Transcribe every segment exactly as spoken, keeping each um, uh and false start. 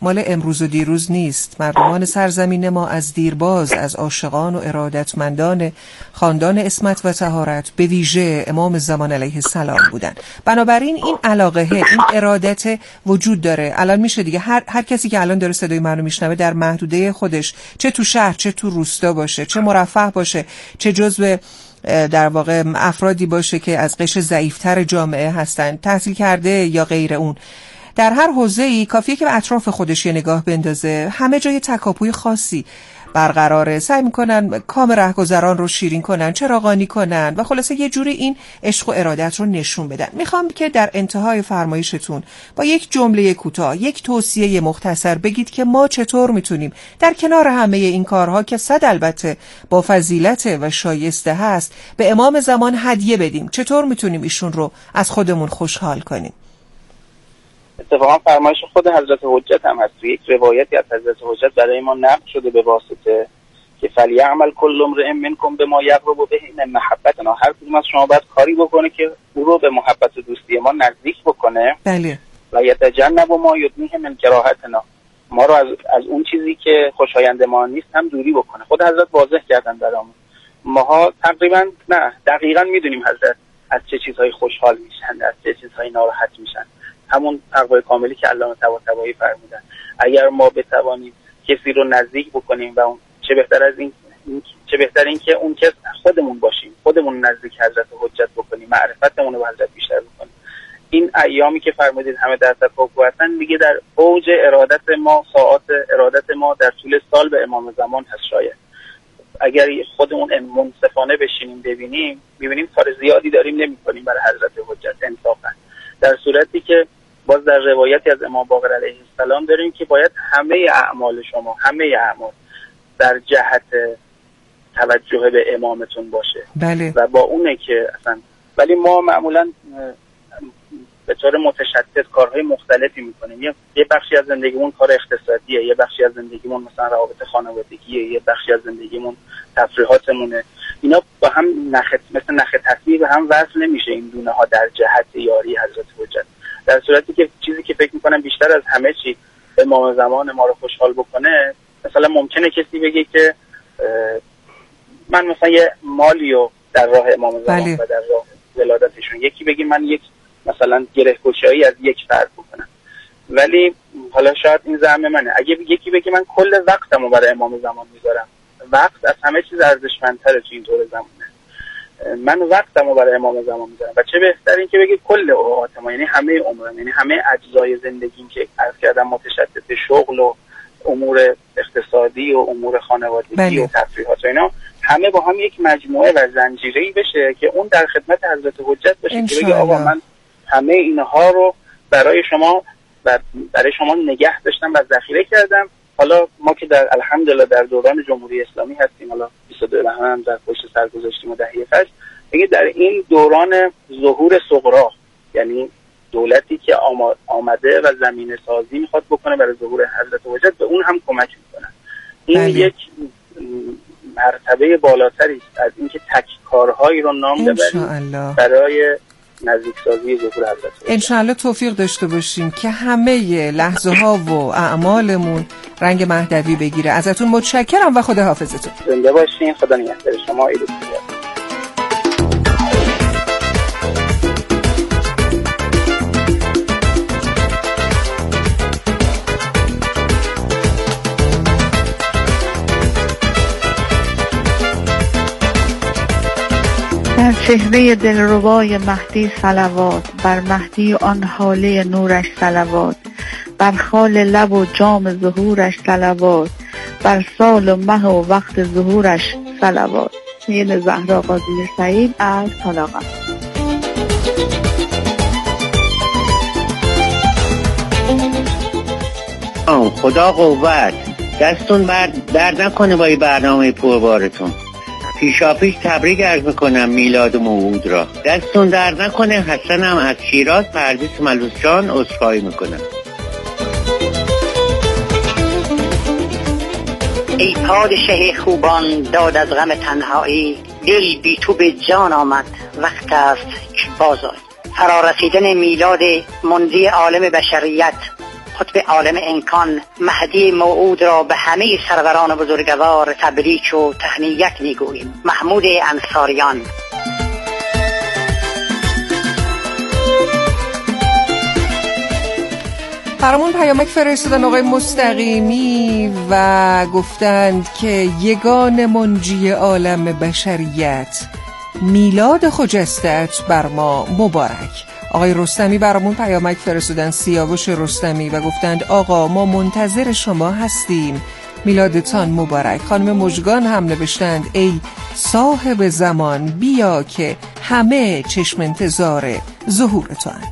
مال امروز و دیروز نیست. مردمان سرزمین ما از دیرباز از عاشقان و ارادتمندان خاندان عصمت و طهارت به ویژه امام زمان علیه السلام بودن. بنابراین این علاقه، این ارادت وجود داره. الان میشه دیگه هر هر کسی که الان داره صدای منو میشنوه در محدوده خودش، چه تو شهر چه تو روستا باشه، چه مرفه باشه، چه جزو در واقع افرادی باشه که از قشر ضعیفتر جامعه هستن، تحصیل کرده یا غیر اون، در هر حوزه‌ای کافیه که به اطراف خودش یه نگاه بندازه. همه جای تکاپوی خاصی برقراره، سعی میکنن کام رهگذران رو شیرین کنن، چراغانی کنن و خلاصه یه جوری این عشق و ارادت رو نشون بدن. میخوام که در انتهای فرمایشتون با یک جمله کوتاه، یک توصیه مختصر بگید که ما چطور میتونیم در کنار همه این کارها که صد البته با فضیلت و شایسته هست به امام زمان هدیه بدیم. چطور میتونیم ایشون رو از خودمون خوشحال کنیم؟ اتفاقا فرمایش خود حضرت حجت هم هست. یک روایتی از حضرت حجت برای ما نقل شده به واسطه که فلیعمل کل امرئ منکم بما یقرب به ان محبتنا، هر کدوم از شما باید کاری بکنه که او رو به محبت و دوستی ما نزدیک بکنه. بله. و یتجنب ما یدنیه من کراهتنا، ما رو از از اون چیزی که خوشایند ما نیست هم دوری بکنه. خود حضرت واضح کردن برامون. ماها تقریبا نه دقیقاً میدونیم حضرت از چه چیزهای خوشحال میشن، از چه چیزهای ناراحت میشن. همون تقوای کاملی که علامه طباطبایی فرمودن. اگر ما بتوانیم کسی رو نزدیک بکنیم و اون چه بهتر از این چه بهتر این که اون کس خودمون باشیم، خودمون نزدیک حضرت حجت بکنیم، معرفتمون رو به حضرت بیشتر بکنیم. این ایامی که فرمودید همه در تفاوت هستن دیگه در اوج ارادت ما، ساعات ارادت ما در طول سال به امام زمان هست. شاید اگر خودمون منصفانه بشینیم ببینیم می‌بینیم کار زیادی داریم نمی‌کنیم برای حضرت حجت انصافا، در صورتی که باز در روایتی از امام باقر علیه السلام داریم که باید همه اعمال شما همه اعمال در جهت توجه به امامتون باشه. بله. و با اونه که اصلا ولی ما معمولا به طور متشدد کارهای مختلفی میکنیم. یه یه بخشی از زندگیمون کار اقتصادیه، یه بخشی از زندگیمون مثلا روابط خانوادگیه، یه بخشی از زندگیمون تفریحاتمونه. اینا با هم نخ مثل نخ تصویر به هم وصل نمیشه این دونه ها در جهت یاری حضرت حجت. در صورتی که چیزی که فکر میکنم بیشتر از همه چی امام زمان ما رو خوشحال بکنه، مثلا ممکنه کسی بگه که من مثلا یه مالیو در راه امام زمان بله. و در راه ولادتشون، یکی بگه من یک مثلا گره‌گشایی از یک فرد بکنم. ولی حالا شاید این زعم منه، اگه یکی بگه من کل وقتمو برای امام زمان میذارم، وقت از همه چیز ارزشمندتره تو این دور زمانه، من وقتمو برای امام زمان میذارم. و چه بهتر این که بگه کل اوقاتم، یعنی همه عمرم، یعنی همه اجزای زندگیم که عرض کردم متشدد به شغل و امور اقتصادی و امور خانوادگی بله. و تفریحات و اینا، همه با هم یک مجموعه و زنجیره‌ای بشه که اون در خدمت حضرت حجت باشه که بگه آقا من همه اینها رو برای شما و برای شما نگه داشتم و ذخیره کردم. حالا ما که در الحمدلله در دوران جمهوری اسلامی هستیم، حالا بیست و دو بهمن هم در پشت سر گذاشتیم و دهه فجر، میگه در این دوران ظهور صغرا، یعنی دولتی که آمده و زمینه سازی میخواد بکنه برای ظهور حضرت حجت، به اون هم کمک میکنه. این بله. یک مرتبه بالاتری است از اینکه تک کارهایی رو نام ببریم برای نزدیک سازی ظهور حضرت حجت. انشاءالله توفیق داشته باشیم که همه لحظه ها و اعمالمون رنگ مهدوی بگیره. ازتون متشکرم و خدا حافظتون. زنده باشین. خدا نگهدار شما. عید مبارک. در چهره دلربای مهدی صلوات، بر مهدی آن حاله نورش صلوات، بر خال لب و جام ظهورش صلوات، بر سال و مه و وقت ظهورش صلوات. سید زهرا قاضی سعید از طلاقه. خدا قوت، دستون برد درد نکنه با این برنامه پربارتون. پیشا پیش تبریک عرض میکنم میلاد و موعود را. دستون درد نکنه. حسنم از شیراز، پرویز ملوسجان عذرخواهی میکنم. ای پادشه خوبان داد از غم تنهایی، دل بی تو به جان آمد وقت است که بازآی. فرارسیدن میلاد منزی عالم بشریت، قطب عالم امکان مهدی موعود را به همه سروران بزرگوار تبریک و تهنیت میگوییم. محمود انصاریان. برامون پیامک فرستادن آقای مستقیمی و گفتند که یگان منجی عالم بشریت میلاد خجستت بر ما مبارک. آقای رستمی برامون پیامک فرستادن، سیاوش رستمی، و گفتند آقا ما منتظر شما هستیم، میلادتان مبارک. خانم مژگان هم نوشتند ای صاحب زمان بیا که همه چشم انتظار ظهور تو اند.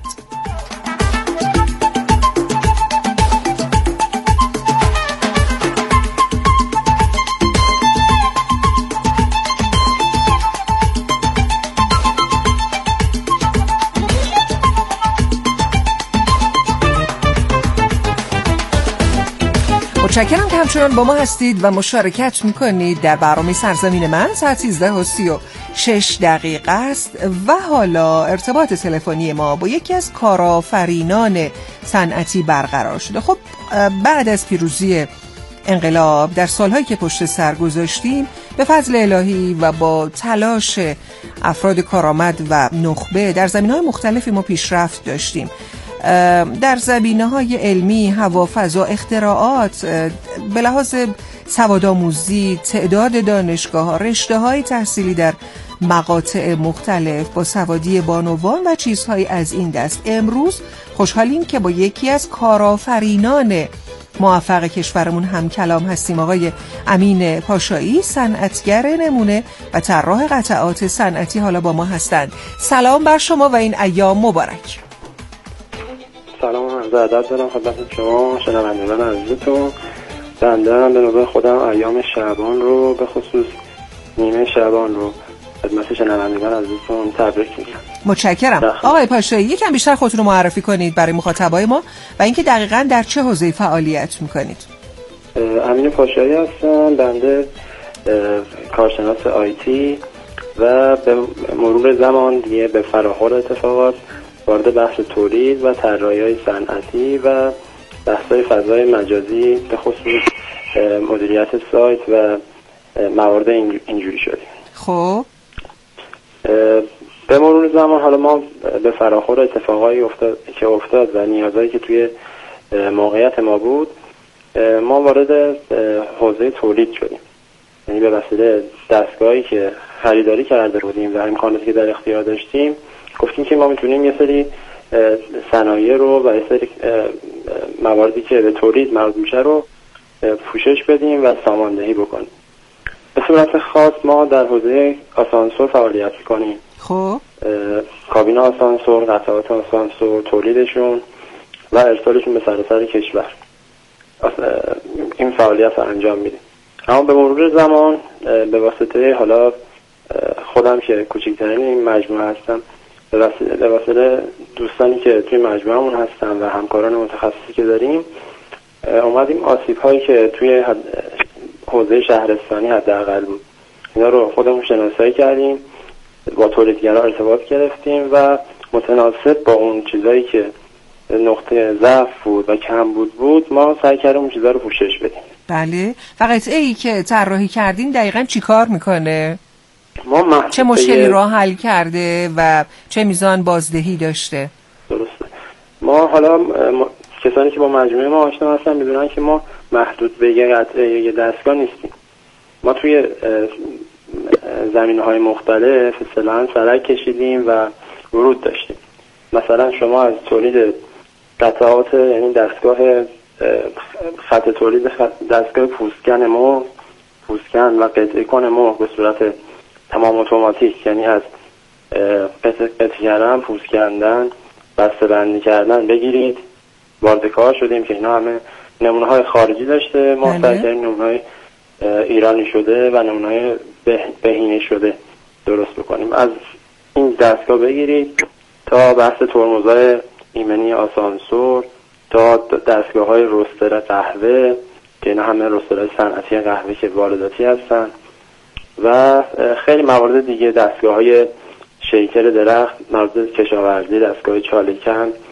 متشکرم که همچنان با ما هستید و مشارکت میکنید در برنامه سرزمین من. ساعت سیزده و سی و شش دقیقه است و حالا ارتباط تلفنی ما با یکی از کارآفرینان صنعتی برقرار شده. خب بعد از پیروزی انقلاب در سالهایی که پشت سر گذاشتیم به فضل الهی و با تلاش افراد کارآمد و نخبه در زمینه‌های مختلفی ما پیشرفت داشتیم. در زمینه‌های علمی، هوا، فضا، اختراعات، به لحاظ سوادآموزی، تعداد دانشگاه‌ها، رشته‌های تحصیلی در مقاطع مختلف با سوادی بانوان و چیزهایی از این دست. امروز خوشحالیم که با یکی از کارآفرینان موفق کشورمون هم کلام هستیم. آقای امین پاشایی، صنعتگر نمونه و طراح قطعات صنعتی، حالا با ما هستند. سلام بر شما و این ایام مبارک. سلام و عرض ادب دارم خدمت شما شنوندگان عزیزتون. بنده هم به نوبه خودم ایام شعبان رو به خصوص نیمه شعبان رو خدمت شنوندگان عزیزتون تبریک میگم. متشکرم. آقای پاشایی یکم بیشتر خودتون رو معرفی کنید برای مخاطبای ما و اینکه دقیقاً در چه حوزه‌ای فعالیت میکنید. امین پاشایی هستم. بنده کارشناس آیتی و به مرور زمان دیگه به فراخور اتفاقات وارد بحث تولید و طراحی‌های صنعتی و بحث‌های فضای مجازی به خصوص مدیریت سایت و موارد اینجوری شدیم. خب به مرور زمان حالا ما به فراخور اتفاقایی افتاد که افتاد و نیازهایی که توی موقعیت ما بود ما وارد حوزه تولید شدیم. یعنی به وسیله دستگاهی که خریداری کرده بودیم و امکاناتی که در اختیار داشتیم گفتیم که ما میتونیم یه سری صنایع رو و یه سری مواردی که به تولید مربوط میشه رو پوشش بدیم و ساماندهی بکنیم. به صورت خاص ما در حوزه آسانسور فعالیت میکنیم. خب کابین آسانسور، قطعات آسانسور، تولیدشون و ارسالشون به سراسر کشور این فعالیت رو انجام میدیم. اما به مرور زمان به واسطه حالا خودم که کوچکترین این مجموعه هستم، به واسطه, به واسطه دوستانی که توی مجموعهمون هستن و همکاران متخصصی که داریم اومدیم آسیب هایی که توی حوزه شهرستانی حداقل بود اینا رو خودمون شناسایی کردیم، با تولیدگرا ارتباط گرفتیم و متناسب با اون چیزایی که نقطه ضعف بود و کم بود بود ما سعی کردیم اون چیزا رو پوشش بدیم. بله. و قطعه ای که طراحی کردین دقیقاً چی کار میکنه؟ ما چه مشکلی را حل کرده و چه میزان بازدهی داشته؟ درسته. ما حالا ما... کسانی که با مجموعه ما آشنا هستن میدونن که ما محدود به یه قطعه یه دستگاه نیستیم. ما توی زمینه‌های مختلف اصطلاحاً سرک کشیدیم و ورود داشتیم. مثلا شما از تولید قطعات یعنی دستگاه خط تولید خط دستگاه پوستکن مرغ پوستکن و قطعه کن مرغ به صورت تمام اتوماتیک، یعنی از قطعه قطعه کردن، پوست کردن، بسته بندی کردن بگیرید وارد کار شدیم که اینا همه نمونه های خارجی داشته. ما سعی کردیم نمونه های ایرانی شده و نمونه های بهینه شده درست بکنیم. از این دستگاه بگیرید تا بحث ترمزهای ایمنی آسانسور تا دستگاه های رستر قهوه که اینا همه رسترهای صنعتی قهوه که وارداتی هستن و خیلی موارد دیگه، دستگاه های شیکر درخت، موارد کشاورزی، دستگاه چالکن،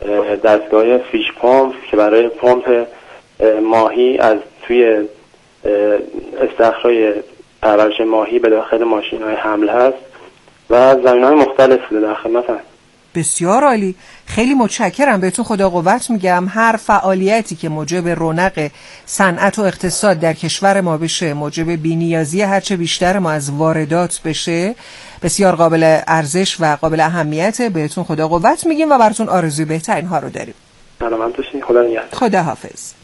دستگاه فیش پامپ که برای پمپ ماهی از توی استخرهای پرورش ماهی به داخل ماشین‌های حمل هست و زمین‌های مختلف در خدمت هست. بسیار عالی، خیلی متشکرم بهتون، خدا قوت میگم. هر فعالیتی که موجب رونق صنعت و اقتصاد در کشور ما بشه، موجب بی‌نیازی هرچه بیشتر ما از واردات بشه، بسیار قابل ارزش و قابل اهمیته. بهتون خدا قوت میگیم و براتون آرزوی بهترین ها رو داریم. سلامت باشین، خدا نگهدار. خدا حافظ.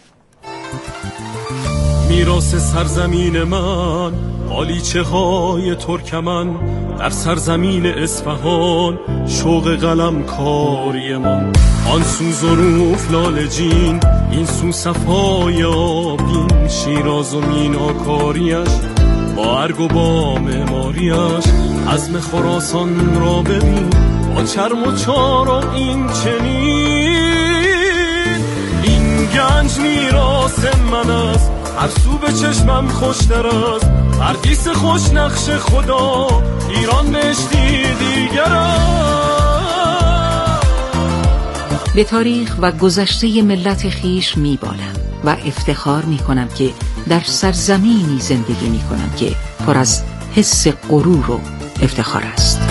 میراث سرزمین من، بالیچه های ترکمن، در سرزمین اصفهان شوق قلم کاری من. آن سو ظروف لالجین، این سو صفای آبین، شیراز و میناکاریش با ارگ و با معماریش. عزم خراسان را ببین با چرم و چارم این چنین. این گنج میراث من است، هر سو به چشمم خوشتر است. پردیس خوش نقش خدا، ایران بهشتی دیگر است. به تاریخ و گذشته ملت خیش میبالم و افتخار میکنم که در سرزمینی زندگی میکنم که پر از حس غرور و افتخار است.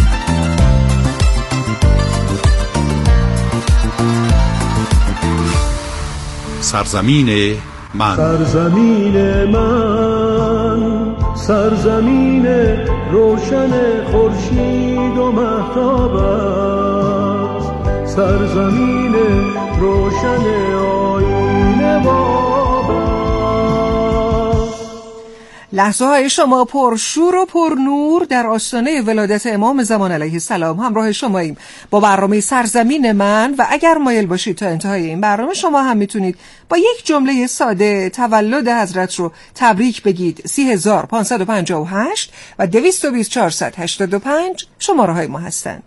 سرزمین من، سرزمین من، سرزمین روشن خورشید و مهتاب است. سرزمین روشن آیین باب است. لحظه های شما پرشور و پرنور در آستانه ولادت امام زمان علیه السلام همراه شماییم با برنامه سرزمین من. و اگر مایل باشید تا انتهای این برنامه شما هم میتونید با یک جمله ساده تولد حضرت رو تبریک بگید. سی هزار پانصد و پنجاه و هشت و دویست و بیست چهارصد و هشتاد و پنج شماره های ما هستند.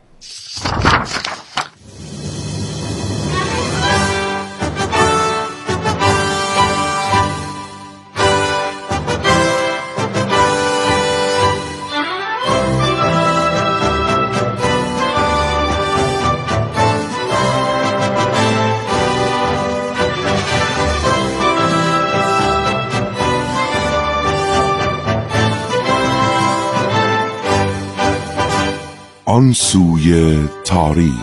آن سوی تاریخ.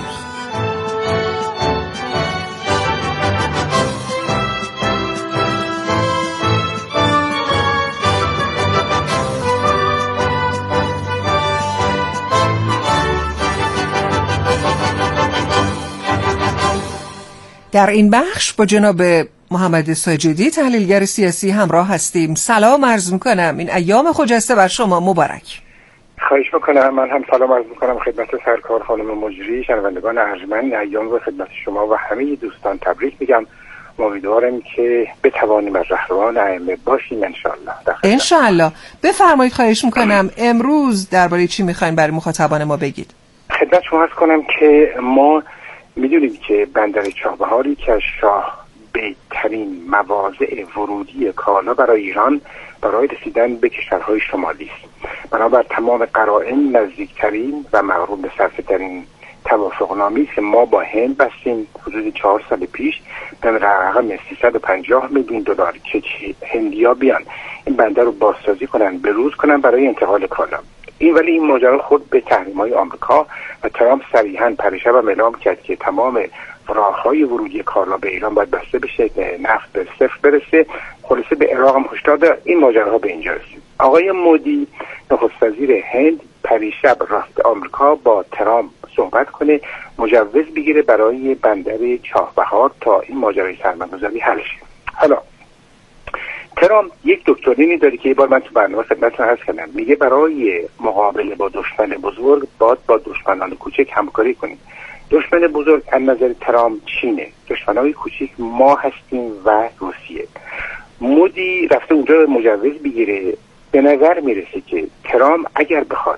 در این بخش با جناب محمد ساجدی تحلیلگر سیاسی همراه هستیم. سلام عرض میکنم، این ایام خجسته بر شما مبارک. خواهش میکنم. من هم سلام عرض میکنم خدمت سرکار خانم مجری، شنوندگان ارجمند. ایام رو خدمت شما و همه دوستان تبریک میگم. امیدوارم که بتوانیم از رهروان ائمه باشیم انشالله. انشالله. بفرمایید، خواهش میکنم امروز درباره چی میخواین برای مخاطبان ما بگید؟ خدمت شما عرض کنم که ما میدونیم که بندر چابهاری که از شاه بهترین مواضع ورودی کالا برای ایران برای رسیدن به کشورهای شمالی است. بنابر تمام قرائن نزدیکترین و مغروب به صرفه‌ترین توافقنامه‌ای است که ما با هند بستیم حدود چهار سال پیش به رقم سیصد و پنجاه میلیون دلار که هندیا بیان این بندر رو بازسازی کنن، بروز کنن برای انتقال کالا. این ولی این ماجرا خود به تحریم‌های آمریکا و ترامپ صریحاً پریشب هم اعلام کرد که تمام راه‌های ورودی کالا به ایران باید بسته بشه، نفت به صفر برسه. خلاصه به عراق هم هشدار داد. این ماجراها به اینجا رسید. آقای مودی نخست وزیر هند پریشب رفت آمریکا با ترامپ صحبت کنه، مجوز بگیره برای بندر چابهار تا این ماجرای سرمایه‌گذاری حل شه. حالا ترامپ یک دکترینی داره که یه بار من تو برنامه خدمتتون عرض کردم، میگه برای مقابله با دشمن بزرگ باید با دشمنان کوچک همکاری کنیم. دشمن بزرگ از نظر ترامپ چینه، دشمنای کوچک ما هستیم و روسیه. مودی رفته اونجا مجوز بگیره. به نظر میرسه که ترامپ اگر بخواد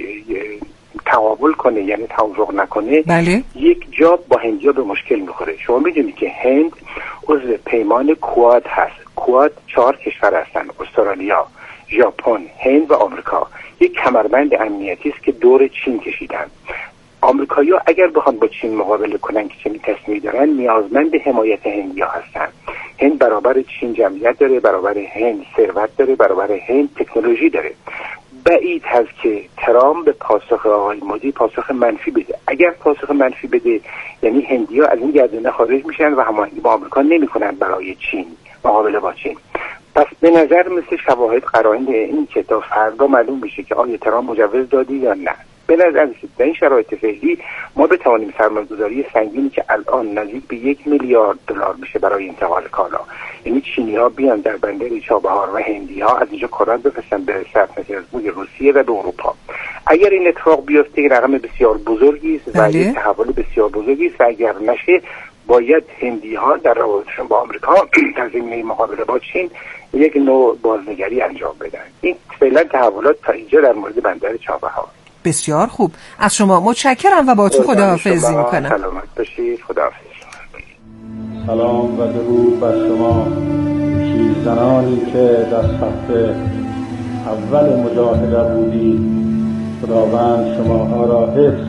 تقابل کنه، یعنی توافق نکنه، بله. یک جا با هندیا به مشکل میخوره. شما میدونید که هند عضو پیمان کواد هست. کواد چهار کشور هستن: استرالیا، ژاپن، هند و آمریکا. یک کمربند امنیتی است که دور چین کشیدن. آمریکایی‌ها اگر بخوان با چین مقابله کنن که چنین تصمیمی دارن، نیازمند حمایت هندی‌ها هستن. هند برابر چین جمعیت داره، برابر هند ثروت داره، برابر هند تکنولوژی داره. بعید هست که ترامپ به پاسخ آقای مودی پاسخ منفی بده. اگر پاسخ منفی بده یعنی هندی‌ها از این گردنه خارج میشن و هماهنگی با آمریکا نمی‌کنن برای چین، مقابله با چین. پس به نظر مثل شواهد قرائن این که تا فردا معلوم بشه که آیا ترامپ مجوز دادی یا نه. به نظر میاد در این شرایط فعلی ما بتوانیم سرمایه‌گذاری سنگینی که الان نزدیک به یک میلیارد دلار میشه برای انتقال کالا، یعنی چینی‌ها بیان در بندر چابهار و هندی‌ها از اینجا کارات بفرستن به سرپرستی روسیه و به اروپا. اگر این اتفاق بیفته رقم بسیار بزرگی است و یک تحول بسیار بزرگی است و اگر نشه باید هندی‌ها در روابطشون با آمریکا در زمینه مقابله با چین یک نوع بازنگری انجام بدن. این فعلا تحولات تا اینجا در مورد بندر چابهار. بسیار خوب، از شما متشکرم و با تو خداحافظی میکنم. سلامت باشید، خداحافظ. سلام و درود بر شما شیرزنانی که در صف اول مجاهده بودید. خداوند شماها را حفظ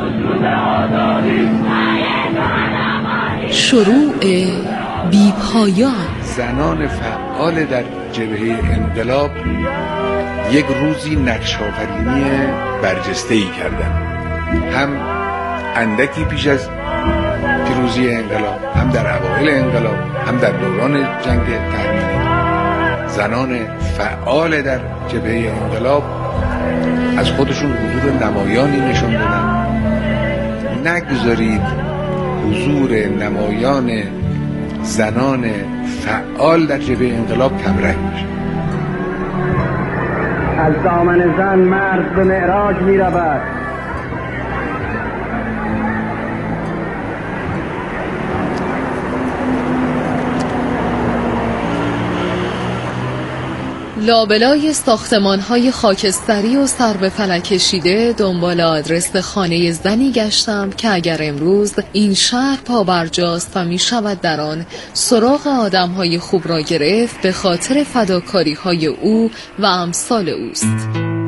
کند. شروع بی پایان. زنان فعال در جبهه انقلاب یک روزی نقش‌آفرینی برجسته‌ای کردند، هم اندکی پیش از پیروزی انقلاب، هم در اوایل انقلاب، هم در دوران جنگ تحمیلی. زنان فعال در جبهه انقلاب از خودشون حضور نمایانی نشون دادن. نگذارید حضور نمایان زنان فعال در جبهه انقلاب کمرنگ بشه. از دامن زن مرد به معراج می رود. لابلای ساختمان‌های خاکستری و سر به فلک کشیده دنبال آدرس خانه زنی گشتم که اگر امروز این شهر پابرجاست و می شود در آن سراغ آدم‌های خوب را گرفت، به خاطر فداکاری‌های او و امثال اوست.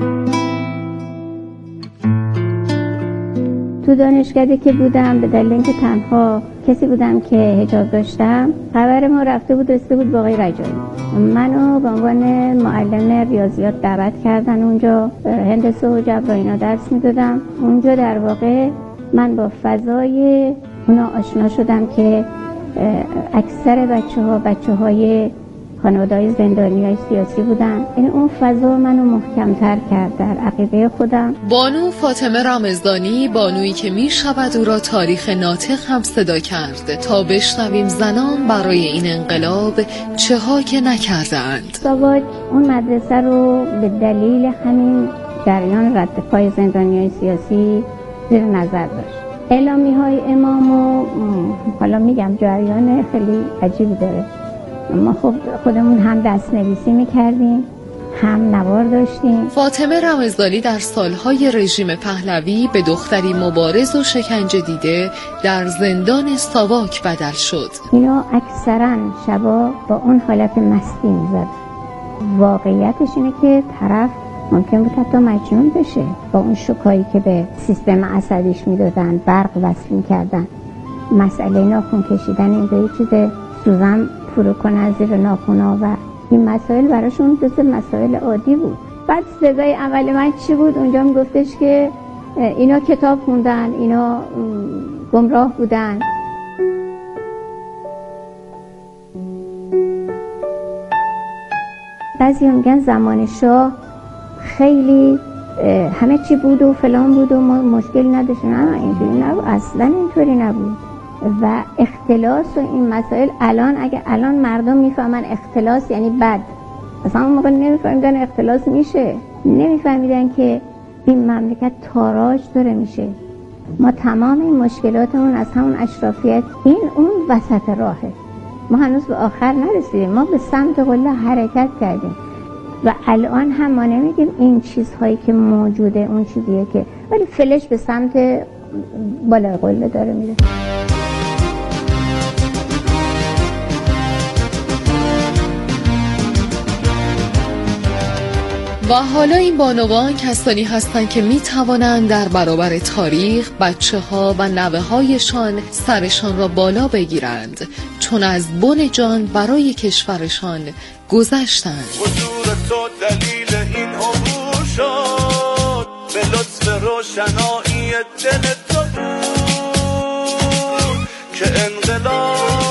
تو دانشکده که بودم به دلیل اینکه تنها کسی بودم که حجاب داشتم، خبر ما رفته بود رسیده بود با آقای رجایی. منو به عنوان معلم ریاضیات دعوت کردن اونجا، هندسه و جبر اینا درس میدادم. اونجا در واقع من با فضای اونا آشنا شدم که اکثر بچه ها بچه های خانواده‌های زندانیای سیاسی بودن. این اون فضا منو محکم‌تر کرد در عقیده خودم. بانو فاطمه رمضانی، بانویی که می شود او را تاریخ ناطق هم صدا کرد تا بشنویم زنان برای این انقلاب چه ها که نکردند. ساواک اون مدرسه رو به دلیل همین جریان رد پای زندانیای سیاسی زیر نظر داشت. اعلامی های امام و حالا میگم جریان خیلی عجیبی داره. ما خب خودمون هم دست نویسی میکردیم، هم نوار داشتیم. فاطمه رمضانی در سالهای رژیم پهلوی به دختری مبارز و شکنجه دیده در زندان ساواک بدل شد. اینا اکثرا شبا با اون حالت مستی میزد. واقعیتش اینه که طرف ممکن بود حتی مجنون بشه با اون شوکایی که به سیستم عصبیش میدادن، برق وصل میکردن. مسئله ناخون کشیدن این به یه چیز سوزن فرو کنه از زیر ناخونا و این مسائل براشون جز مسائل عادی بود. بعد سزای عمل من چی بود؟ اونجا میگفتش که اینا کتاب خوندن، اینا گمراه بودن. بعضی میگن زمان شاه خیلی همه چی بود و فلان بود و ما مشکل نداشتیم. نه اینجوری نبود، اصلا اینطوری نبود. و اختلاس و این مسائل الان اگه الان مردم میفهمن اختلاس یعنی بد، اصلا اون موقع نمیفهمیدن اختلاس میشه، نمیفهمیدن که این مملکت تاراج داره میشه. ما تمام این مشکلاتمون از همون اشرافیت، این اون وسط راهه. ما هنوز به آخر نرسیدیم، ما به سمت قله حرکت کردیم و الان هم ما نمیگیم این چیزهایی که موجوده اون چیزیه که، ولی فلش به سمت بالای قله داره میره. و حالا این بانوان کسانی هستند که می توانند در برابر تاریخ بچه ها و نوه هایشان سرشان را بالا بگیرند، چون از بن جان برای کشورشان گذشتند. حضور تو دلیل این عبور شد، به لطف روشنایی دل تو بود که انقلاب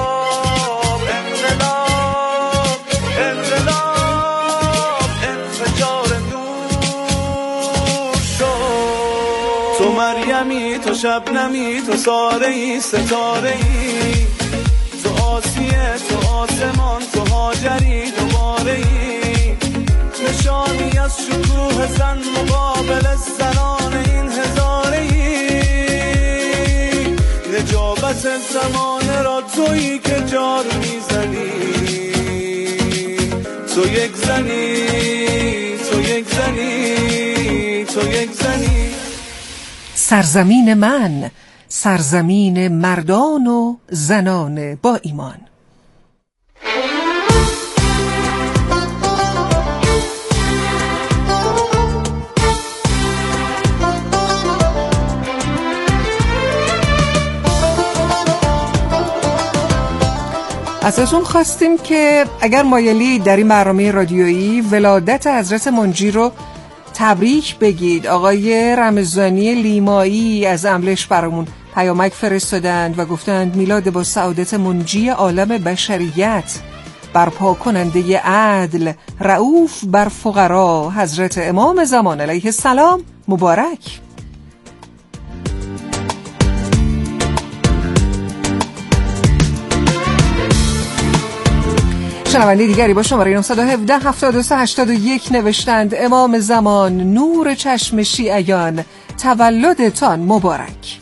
مریمی، تو شبنمی، تو ساره‌ای، ستاره‌ای، تو آسیه، تو آسمان، تو هاجری، دوباره‌ای، نشانی از شکوه زن مقابل زنان این هزاره‌ای، نجابت زمانه را تویی که جار میزنی، تو یک زنی، تو یک زنی، تو یک زنی. سرزمین من، سرزمین مردان و زنان با ایمان. ازتون خواستیم که اگر مایلی در این برنامه رادیویی ولادت حضرت منجی رو تبریک بگید. آقای رمضانی لیمایی از املش برامون پیامک فرستادند و گفتند میلاد با سعادت منجی عالم بشریت، برپا کننده عدل، رؤوف بر فقرا، حضرت امام زمان علیه السلام مبارک. شنونده دیگری با شماره نه یک هفت هفتاد و سه هشتاد و یک نوشتند امام زمان نور چشم شیعیان، تولدتان مبارک.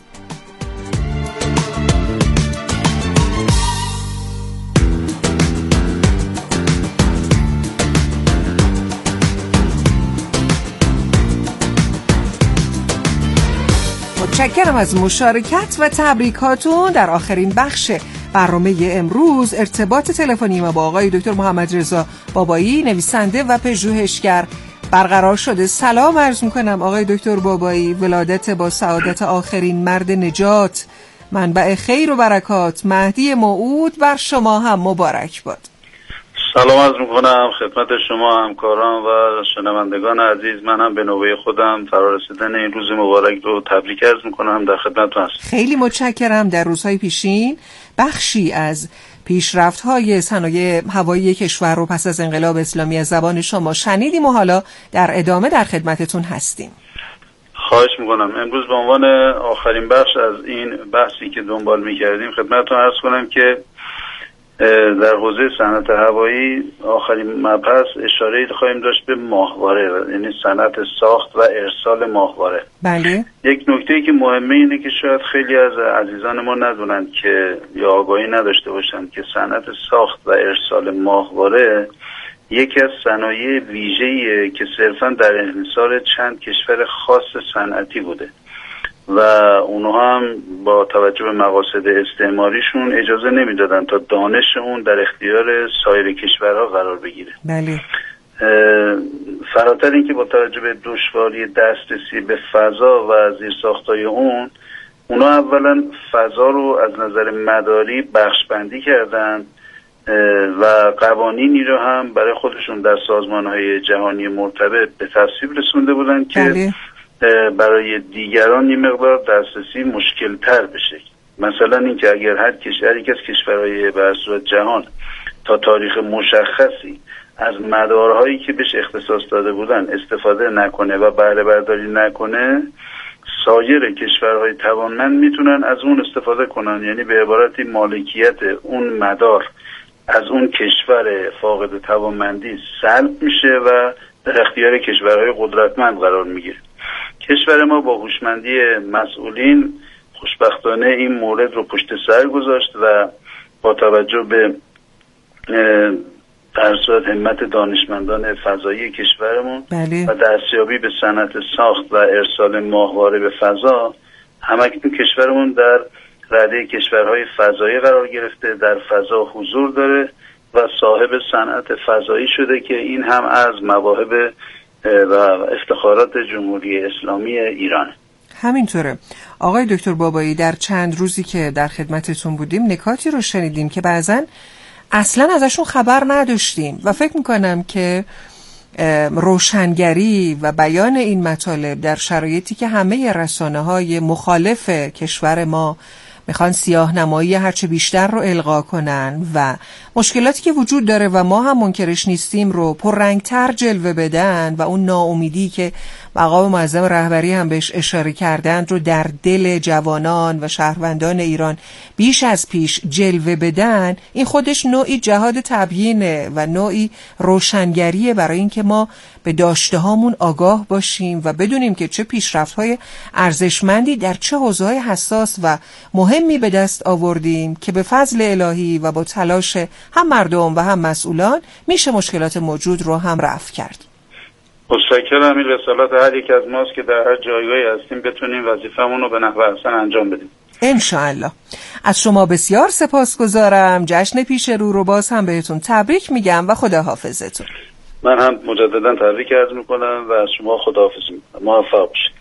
متشکرم از مشارکت و تبریکاتون در آخرین بخش برنامه امروز. ارتباط تلفنی ما با آقای دکتر محمد رضا بابایی، نویسنده و پژوهشگر، برقرار شده. سلام عرض میکنم آقای دکتر بابایی، ولادت با سعادت آخرین مرد نجات، منبع خیر و برکات، مهدی موعود بر شما هم مبارک باد. سلام عرض میکنم خدمت شما همکاران و شنوندگان عزیز. من هم به نوبه خودم فرارسیدن این روز مبارک رو تبریک عرض میکنم، در خدمتتون هستم. خیلی متشکرم. در روزهای پیشین بخشی از پیشرفت‌های صنایع هوایی کشور رو پس از انقلاب اسلامی از زبان شما شنیدیم و حالا در ادامه در خدمتتون هستیم. خواهش میکنم. امروز به عنوان آخرین بخش از این بحثی که دنبال میکردیم خدمتتون عرض کنم که در حوزه صنعت هوایی آخرین مبحث اشاره خواهیم داشت به ماهواره، یعنی صنعت ساخت و ارسال ماهواره. بله. یک نکته‌ای که مهمه اینه که شاید خیلی از عزیزان ما ندونن که یا آگاهی نداشته باشن که صنعت ساخت و ارسال ماهواره یکی از صنایع ویژه‌ایه که صرفاً در انحصار چند کشور خاص صنعتی بوده و اونها هم با توجه به مقاصد استعماریشون اجازه نمیدادن تا دانش اون در اختیار سایر کشورها قرار بگیره. بله. فراتر این که با توجه به دشواری دسترسی به فضا و زیرساختای اون، اونا اولا فضا رو از نظر مداری بخش بندی کردن و قوانینی رو هم برای خودشون در سازمان‌های جهانی مرتبط به تصویب رسونده بودن که بله. برای دیگران یه مقدار دسترسی مشکل تر بشه. مثلا اینکه اگر هر کشوری که از کشورهای به صورت جهان تا تاریخ مشخصی از مدارهایی که بهش اختصاص داده بودن استفاده نکنه و بهره برداری نکنه، سایر کشورهای توانمند میتونن از اون استفاده کنن، یعنی به عبارتی مالکیت اون مدار از اون کشور فاقد توانمندی سلب میشه و در اختیار کشورهای قدرتمند قرار میگیره. کشور ما با هوشمندی مسئولین خوشبختانه این مورد رو پشت سر گذاشت و با توجه به در صورت همت دانشمندان فضایی کشورمون بله. و دستیابی به صنعت ساخت و ارسال ماهواره به فضا، همکنون کشورمون در رده کشورهای فضایی قرار گرفته، در فضا حضور داره و صاحب صنعت فضایی شده که این هم از مواهب و افتخارات جمهوری اسلامی ایران. همینطوره. آقای دکتر بابایی، در چند روزی که در خدمتتون بودیم نکاتی رو شنیدیم که بعضن اصلا ازشون خبر نداشتیم و فکر میکنم که روشنگری و بیان این مطالب در شرایطی که همه رسانه‌های مخالف کشور ما میخوان سیاه نمایی هرچه بیشتر رو القا کنن و مشکلاتی که وجود داره و ما هم منکرش نیستیم رو پررنگتر جلوه بدن و اون ناامیدی که مقام معظم رهبری هم بهش اشاره کردن رو در دل جوانان و شهروندان ایران بیش از پیش جلوه بدن، این خودش نوعی جهاد تبیینه و نوعی روشنگریه برای اینکه ما به داشته هامون آگاه باشیم و بدونیم که چه پیشرفت‌های ارزشمندی در چه حوزه‌های حساس و مهمی به دست آوردیم که به فضل الهی و با تلاش هم مردم و هم مسئولان میشه مشکلات موجود رو هم رفع کرد. متشکرم. این رسالت هر یک از ماست که در هر جایگاهی هستیم بتونیم وظیفمون رو به نحو احسن انجام بدیم. انشاءالله. از شما بسیار سپاسگزارم. جشن پیش رو رو باز هم بهتون تبریک میگم و خدا حافظتون. من هم مجددا تبریک عرض میکنم و از شما خداحافظی میکنم. موفق باشید.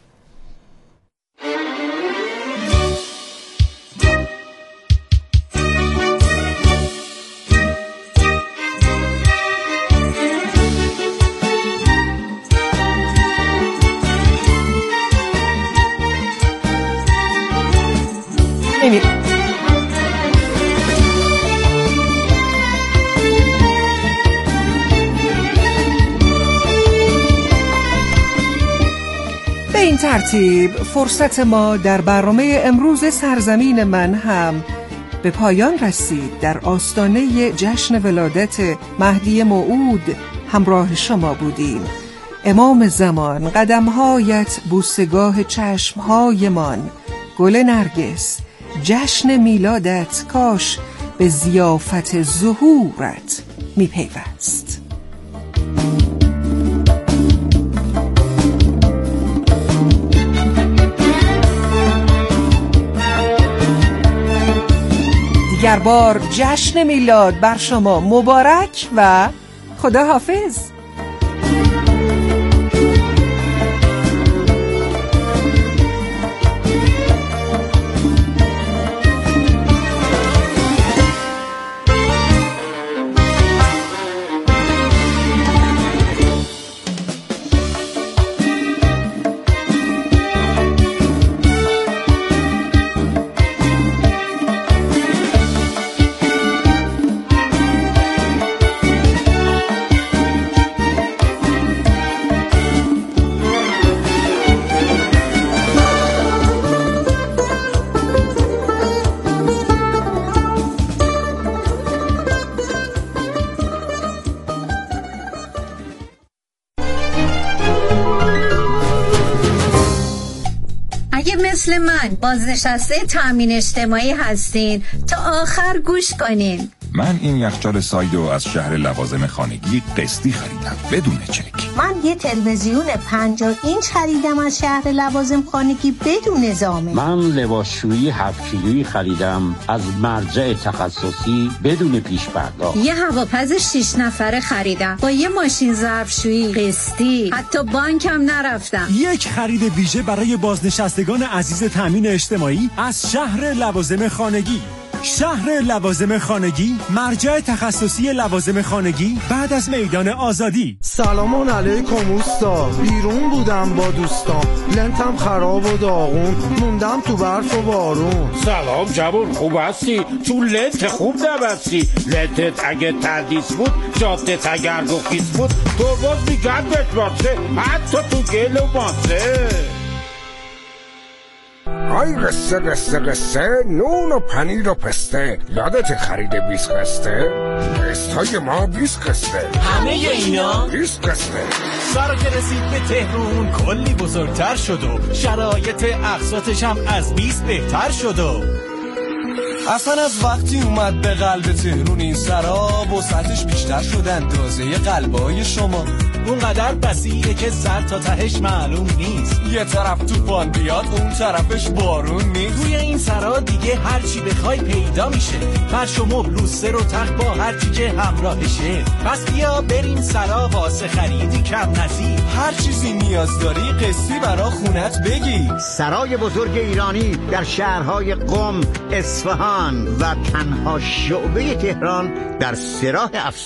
به این ترتیب فرصت ما در برنامه امروز سرزمین من هم به پایان رسید. در آستانه جشن ولادت مهدی موعود همراه شما بودیم. امام زمان، قدمهایت بوسگاه چشمهایمان، گل نرگس، جشن میلادت کاش به ضیافت ظهورت میپیوست. دیگر بار جشن میلاد بر شما مبارک و خدا حافظ. مثل من بازنشسته تامین اجتماعی هستین تا آخر گوش کنین. من این یخچال سایدو از شهر لوازم خانگی قسطی خریدم بدون چک. من یه تلویزیون پنجاه اینچ خریدم از شهر لوازم خانگی بدون ضامن. من لباسشویی هفت کیلویی خریدم از مرجع تخصصی بدون پیش پرداخت. یه هواپز شش نفره خریدم با یه ماشین ظرفشویی قسطی، حتی بانکم نرفتم. یک خرید ویژه برای بازنشستگان عزیز تامین اجتماعی از شهر لوازم خانگی. شهر لوازم خانگی، مرجع تخصصی لوازم خانگی بعد از میدان آزادی. سلام علیکم اوستا، بیرون بودم با دوستام، لنتم خراب و داغون، موندم تو برف و بارون. سلام جوون، خوب هستی؟ تو لنت خوب نبستی. لنتت اگه تردیس بود، جادت اگر گخیز بود، ترباز میگن بشماسه، حتی تو گل و ماسه. آی قصه قصه قصه، نون و پنیر و پسته، یادت خرید بیس قسته؟ قسطای ما بیس قسته، همه اینا بیس قسته. سارا که رسید به تهرون کلی بزرگتر شد و شرایط اقساطش هم از بیس بهتر شد و اصلا از وقتی اومد به قلب تهرون این سرا وسعتش بیشتر شد اندازه قلبای شما. اونقدر بسیعه که سر تا تهش معلوم نیست. یه طرف طوفان بیاد اون طرفش بارون نیست. توی این سرا دیگه هر چی بخوای پیدا میشه. فرش و مبل و سر و تخت با هر چی که همراهشه. پس بیا بریم سرا واسه خریدی کم نزی. هر چیزی نیاز داری قسطی برا خونت بگی. سرای بزرگ ایرانی در شهرهای قم، اصفهان و تنها شعبه تهران در سراح افسانه